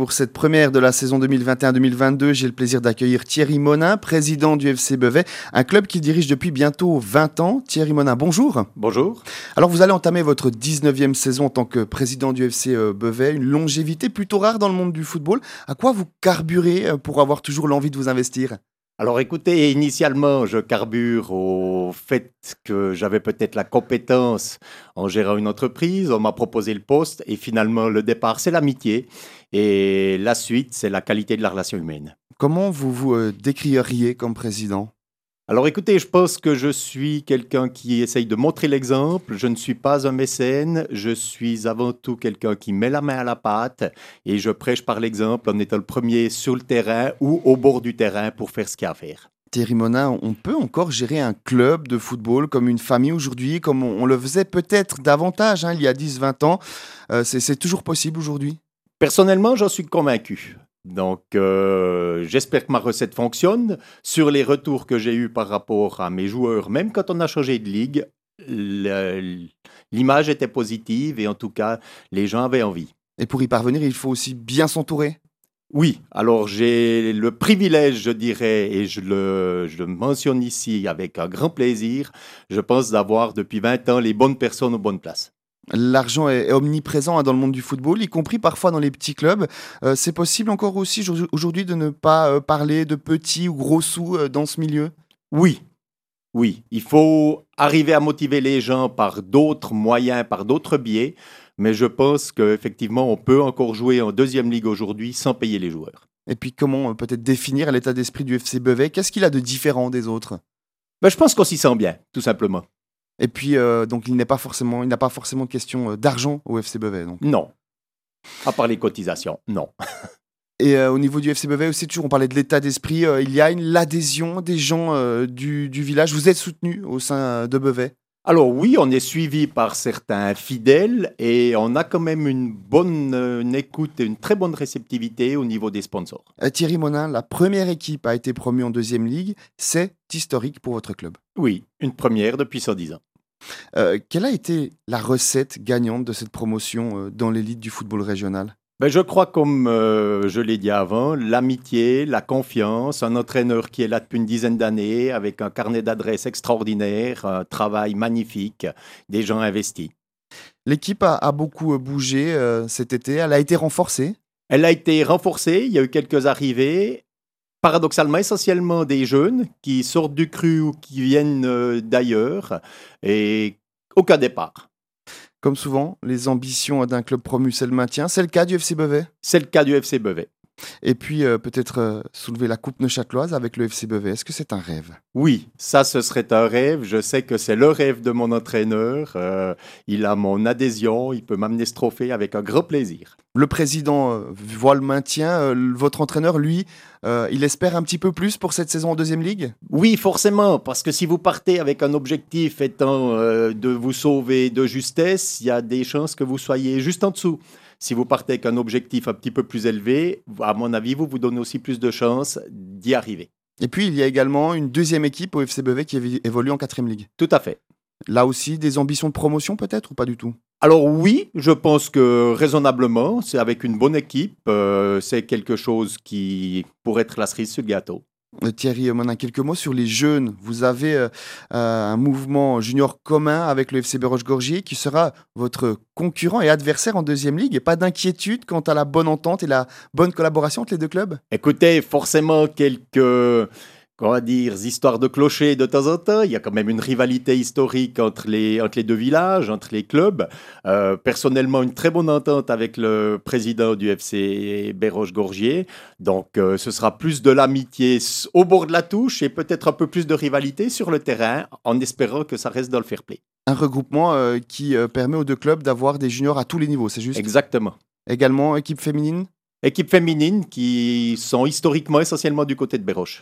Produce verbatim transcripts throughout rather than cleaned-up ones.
pour cette première de la saison deux mille vingt et un deux mille vingt-deux. J'ai le plaisir d'accueillir Thierry Monin, président du F C Beauvais, un club qu'il dirige depuis bientôt vingt ans. Thierry Monin, bonjour. Bonjour. Alors vous allez entamer votre dix-neuvième saison en tant que président du F C Beauvais, une longévité plutôt rare dans le monde du football. À quoi vous carburez pour avoir toujours l'envie de vous investir ? Alors écoutez, initialement, je carbure au fait que j'avais peut-être la compétence en gérant une entreprise. On m'a proposé le poste et finalement, le départ, c'est l'amitié. Et la suite, c'est la qualité de la relation humaine. Comment vous vous euh, décririez comme président ? Alors écoutez, je pense que je suis quelqu'un qui essaye de montrer l'exemple. Je ne suis pas un mécène. Je suis avant tout quelqu'un qui met la main à la pâte et je prêche par l'exemple en étant le premier sur le terrain ou au bord du terrain pour faire ce qu'il y a à faire. Thierry Monin, on peut encore gérer un club de football comme une famille aujourd'hui, comme on, on le faisait peut-être davantage hein, il y a dix vingt ans. Euh, c'est, c'est toujours possible aujourd'hui ? Personnellement, j'en suis convaincu. Donc, euh, j'espère que ma recette fonctionne. Sur les retours que j'ai eus par rapport à mes joueurs, même quand on a changé de ligue, le, l'image était positive et en tout cas, les gens avaient envie. Et pour y parvenir, il faut aussi bien s'entourer ? Oui, alors j'ai le privilège, je dirais, et je le, je le mentionne ici avec un grand plaisir, je pense d'avoir depuis vingt ans les bonnes personnes aux bonnes places. L'argent est omniprésent hein, dans le monde du football, y compris parfois dans les petits clubs. Euh, c'est possible encore aussi aujourd'hui de ne pas euh, parler de petits ou gros sous euh, dans ce milieu ? Oui, oui. Il faut arriver à motiver les gens par d'autres moyens, par d'autres biais. Mais je pense qu'effectivement, on peut encore jouer en deuxième ligue aujourd'hui sans payer les joueurs. Et puis comment euh, peut-être définir l'état d'esprit du F C Beauvais ? Qu'est-ce qu'il a de différent des autres ? Ben, je pense qu'on s'y sent bien, tout simplement. Et puis, euh, donc, il n'est pas forcément, il n'a pas forcément de question euh, d'argent au F C Beauvais. Donc. Non. À part les cotisations, non. Et euh, au niveau du F C Beauvais aussi, toujours, on parlait de l'état d'esprit. Euh, il y a une, l'adhésion des gens euh, du, du village. Vous êtes soutenu au sein de Beauvais ? Alors oui, on est suivi par certains fidèles et on a quand même une bonne euh, une écoute et une très bonne réceptivité au niveau des sponsors. euh, Thierry Monin, la première équipe a été promue en deuxième ligue. C'est historique pour votre club. Oui, une première depuis cent dix ans. Euh, quelle a été la recette gagnante de cette promotion euh, dans l'élite du football régional ? Ben, je crois, comme euh, je l'ai dit avant, l'amitié, la confiance, un entraîneur qui est là depuis une dizaine d'années, avec un carnet d'adresses extraordinaire, un travail magnifique, des gens investis. L'équipe a, a beaucoup bougé euh, cet été, elle a été renforcée. Elle a été renforcée, il y a eu quelques arrivées, paradoxalement essentiellement des jeunes qui sortent du cru ou qui viennent euh, d'ailleurs, et aucun départ. Comme souvent, les ambitions d'un club promu, c'est le maintien. C'est le cas du F C Beauvais. C'est le cas du F C Beauvais. Et puis euh, peut-être euh, soulever la coupe neuchâteloise avec le F C Beauvais. Est-ce que c'est un rêve ? Oui, ça ce serait un rêve. Je sais que c'est le rêve de mon entraîneur. Euh, il a mon adhésion, il peut m'amener ce trophée avec un grand plaisir. Le président euh, voit le maintien. Euh, votre entraîneur, lui, euh, il espère un petit peu plus pour cette saison en deuxième ligue ? Oui, forcément, parce que si vous partez avec un objectif étant euh, de vous sauver de justesse, il y a des chances que vous soyez juste en dessous. Si vous partez avec un objectif un petit peu plus élevé, à mon avis, vous vous donnez aussi plus de chances d'y arriver. Et puis, il y a également une deuxième équipe au F C Beauvais qui évi- évolue en quatrième ligue. Tout à fait. Là aussi, des ambitions de promotion peut-être ou pas du tout ? Alors oui, je pense que raisonnablement, c'est avec une bonne équipe, euh, c'est quelque chose qui pourrait être la cerise sur le gâteau. Euh, Thierry Monin, quelques mots sur les jeunes. Vous avez euh, euh, un mouvement junior commun avec le F C Béroche-Gorgier qui sera votre concurrent et adversaire en deuxième ligue. Et pas d'inquiétude quant à la bonne entente et la bonne collaboration entre les deux clubs ? Écoutez, forcément quelques... Comment dire, histoires de clocher de temps en temps. Il y a quand même une rivalité historique entre les, entre les deux villages, entre les clubs. Euh, personnellement, une très bonne entente avec le président du F C Béroche-Gorgier. Donc, euh, ce sera plus de l'amitié au bord de la touche et peut-être un peu plus de rivalité sur le terrain, en espérant que ça reste dans le fair play. Un regroupement euh, qui euh, permet aux deux clubs d'avoir des juniors à tous les niveaux, c'est juste ? Exactement. Également, équipe féminine ? Équipe féminine qui sont historiquement essentiellement du côté de Béroche.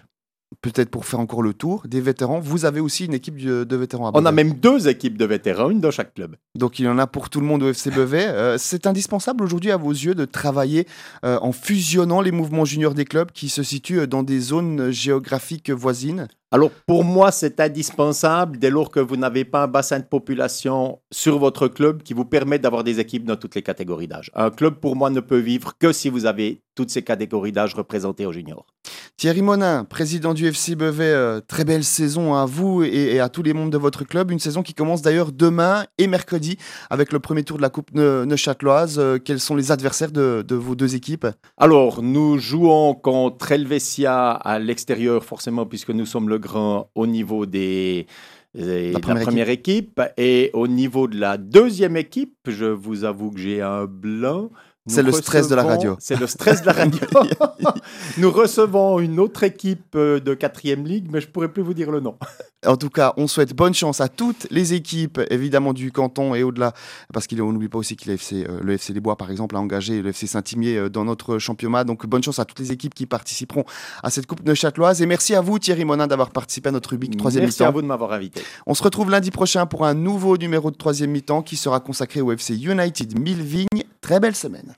peut-être pour faire encore le tour, des vétérans. Vous avez aussi une équipe de, de vétérans à On a Beauvais. même deux équipes de vétérans, une dans chaque club. Donc il y en a pour tout le monde au F C Beauvais. Euh, c'est indispensable aujourd'hui à vos yeux de travailler euh, en fusionnant les mouvements juniors des clubs qui se situent dans des zones géographiques voisines. Alors pour moi, c'est indispensable dès lors que vous n'avez pas un bassin de population sur votre club qui vous permet d'avoir des équipes dans toutes les catégories d'âge. Un club, pour moi, ne peut vivre que si vous avez toutes ces catégories d'âge représentées aux juniors. Thierry Monin, président du F C Beauvais, euh, très belle saison à vous et, et à tous les membres de votre club. Une saison qui commence d'ailleurs demain et mercredi avec le premier tour de la Coupe ne- Neuchâteloise. Euh, quels sont les adversaires de, de vos deux équipes? Alors, nous jouons contre Helvetia à l'extérieur, forcément, puisque nous sommes le grand au niveau des, des- La de première la première équipe. Et au niveau de la deuxième équipe, je vous avoue que j'ai un blanc. Nous C'est le stress de la recevons- radio. C'est le stress de la radio. Nous recevons une autre équipe euh, de quatrième ligue, mais je ne pourrais plus vous dire le nom. En tout cas, on souhaite bonne chance à toutes les équipes, évidemment du canton et au-delà, parce qu'on n'oublie pas aussi que le F C, euh, le F C Les Bois, par exemple, a engagé le F C Saint-Imier euh, dans notre championnat. Donc, bonne chance à toutes les équipes qui participeront à cette Coupe neuchâteloise. Et merci à vous, Thierry Monin, d'avoir participé à notre rubrique troisième Merci à mi-temps. vous de m'avoir invité. On se retrouve lundi prochain pour un nouveau numéro de troisième mi-temps qui sera consacré au F C United Milleville. Très belle semaine.